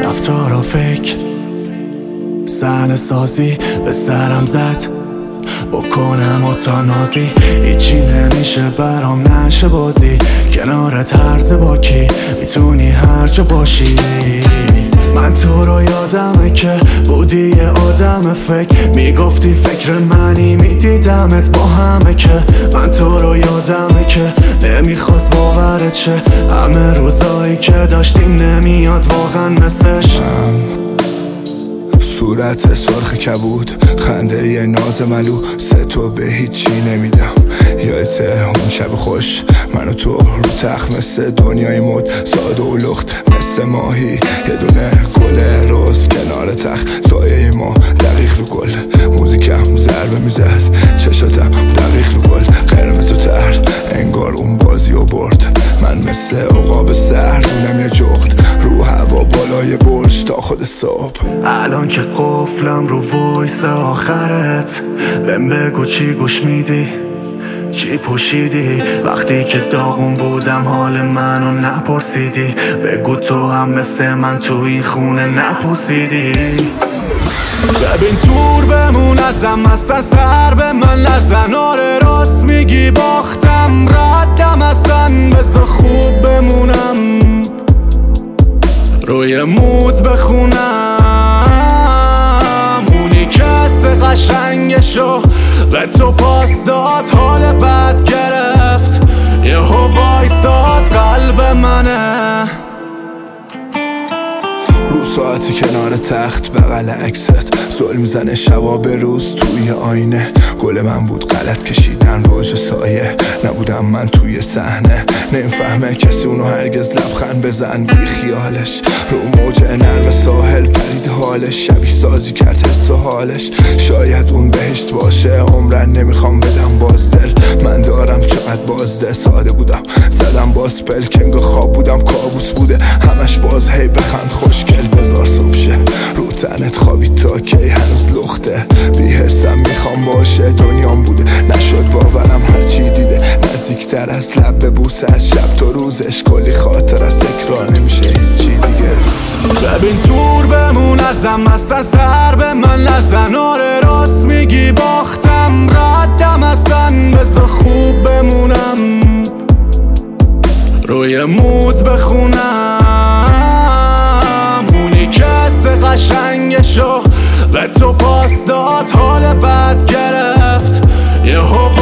رفتار و فکر صحنه سازی به سرم زد بکنم و تا نازی هیچی نمیشه برام نشه بازی کنارت هرز با کی میتونی هر جا باشی من تو رو یادمه که بودی یه آدم فکر میگفتی فکر منی میدیدمت با همه که من تو رو یادمه که نمیخواست باورت شه همه روزایی که داشتیم نمیاد واقعا مثلش صورت سرخ کبود خنده یه ناز ملو تو به هیچی نمیدم یادته اون شب خوش من و تو رو تخت مثل دنیای مد ساده و لخت مثل ماهی یه دونه گل روز کنار تخت سایه ما دقیق رو گل موزیکم ضربه میزد چشاتم دقیق رو گل قرمز و تر انگار اون بازی و برد من مثل عقاب سردونم یه جغد رو هوا بالای برج تا خود صبح الان که قفلم رو وایس آخرت بهم بگو چی گوش میدی چی پوشیدی وقتی که داغون بودم حال منو نپرسیدی بگو تو هم مثل من تو این خونه نپوسیدی ببین دور بمون ازم اصلا سر به من نزن آره راست میگی باختم ردم اصلا بذار خوب بمونم روی موت بخونم اونی که قشنگشو به تو پاس داد حال بد گرفت یه وایساد قلب منه رو ساعتی کنار تخت بغل عکست زل میزنه شبا به روز توی آینه گل من بود غلط کشیدن روز سایه نبودم من توی صحنه نمیفهمه کسی اونو هرگز لبخند بزن بی خیالش رو موج نرم ساحل پرید حالش شبیه سازی کرد حس و حالش شاید اون بهشت باشه عمرن نمیخوام بدم باز دل من دارم چقدر بازده ساده بودم زدم باز پلکنگ و خواب بودم کابوس بوده همش باز هی بخند خوشگل بذار صبح شه رو تنت خوابی تا کی هنوز لخته بی حسم میخوام باشه دنیام بوده نشد باورم هرچی دیده نزدیکتر از لب به بوسه از شب تا روزش کلی خاطر از تکرار نمیشه هیچی دیگه ببین دور بمون ازم اصلا سر به من نزن آره راست میگی باختم ردم اصلا بذار خوب بمونم روی موت بخونم اونی که قشنگشو به تو پاس داد حال بد گرفت یه